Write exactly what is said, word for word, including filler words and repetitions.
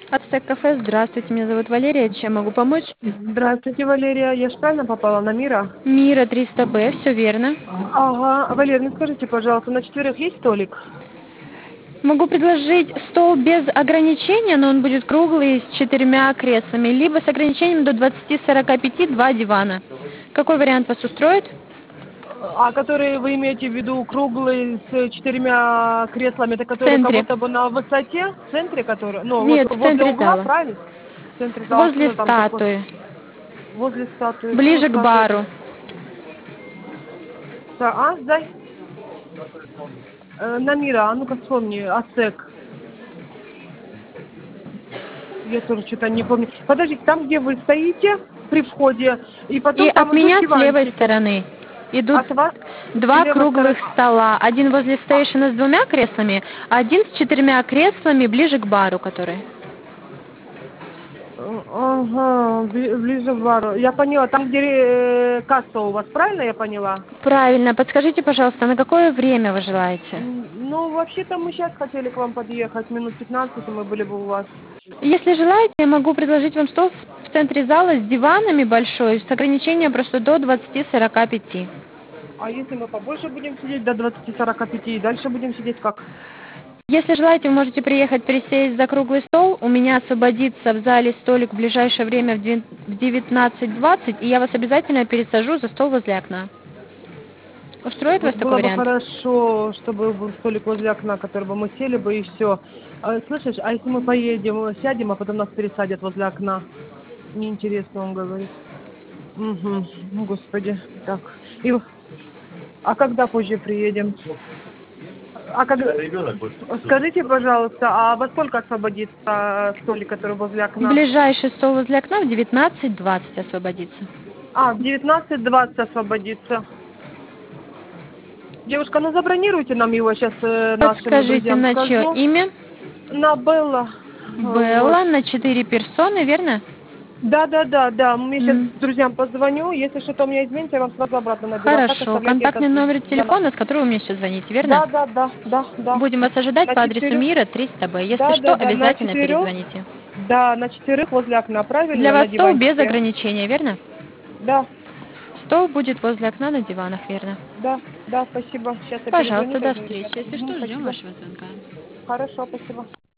Ацтек кафе, здравствуйте, меня зовут Валерия, чем могу помочь? Здравствуйте, Валерия. Я же правильно попала на Мира? Мира триста Б, все верно. Ага. Валерия, ну скажите, пожалуйста, на четверых есть столик? Могу предложить стол без ограничения, но он будет круглый, с четырьмя креслами, либо с ограничением до двадцати сорока пяти, два дивана. Какой вариант вас устроит? А которые вы имеете в виду круглые с четырьмя креслами, это В которые как центре. будто бы на высоте, в центре которые? Ну, вот Нет, в возле центре угла, зала. правильно? В центре зала, Возле что там такое? статуи. Возле статуи. Что за Ближе к статуя? бару. Да, а, дай. Э, на Мира, а ну-ка вспомни, АСЭК. Я тоже что-то не помню. Подождите, там, где вы стоите при входе, и И потом от там идут меня с левой диванчики. стороны идут От вас два слева круглых стороны. стола. Один возле стейшена с двумя креслами, а один с четырьмя креслами ближе к бару, который. Э, Ага, бли- ближе к бару. Я поняла, там, где э, касса у вас, правильно я поняла? Правильно. Подскажите, пожалуйста, на какое время вы желаете? М, Ну, вообще-то мы сейчас хотели к вам подъехать, минут пятнадцать, и мы были бы у вас. Если желаете, я могу предложить вам стол в центре зала с диванами большой, с ограничением просто до двадцати сорока пяти. А если мы побольше будем сидеть, до двадцати сорока пяти, и дальше будем сидеть как? Если желаете, вы можете приехать присесть за круглый стол. У меня освободится в зале столик в ближайшее время в девя- в девятнадцать двадцать, и я вас обязательно пересажу за стол возле окна. Устроит Вот вас такой было бы вариант? хорошо, чтобы был столик возле окна, который бы мы сели бы, и все. Слышишь, а если мы поедем, э, сядем, а потом нас пересадят возле окна? Неинтересно, он говорит. Угу. Ну, господи, так. И, а когда позже приедем? А когда... Скажите, пожалуйста, а во сколько освободится э, столик, который возле окна? Ближайший стол возле окна в девятнадцать двадцать освободится. А, в девятнадцать двадцать освободится. Девушка, ну забронируйте нам его сейчас э, нашим Подскажите, друзьям, на чье скажу. имя? На Белла. Вот. Белла на четыре персоны, верно? Да, да, да, да. Я сейчас М, друзьям позвоню. Если что-то у меня изменится, я вам сразу обратно наберу. А так Хорошо. оставляйте это Контактный номер за нас. телефона, с которого вы мне сейчас звоните, верно? Да, да, да, да, да. Будем вас ожидать На по адресу четырех. Мира триста Б. Если Да, что, да, да, на обязательно четырех. перезвоните. Да, на четырех возле окна, Для правильно, вас на стол без диванчике. ограничения, верно? Да, Стол будет возле окна на диванах, верно? да, да, спасибо. Сейчас я перезвоню Пожалуйста, до тогда, встречи. ребята. Если Мгм, что, ждем спасибо. вашего звонка. Хорошо, спасибо.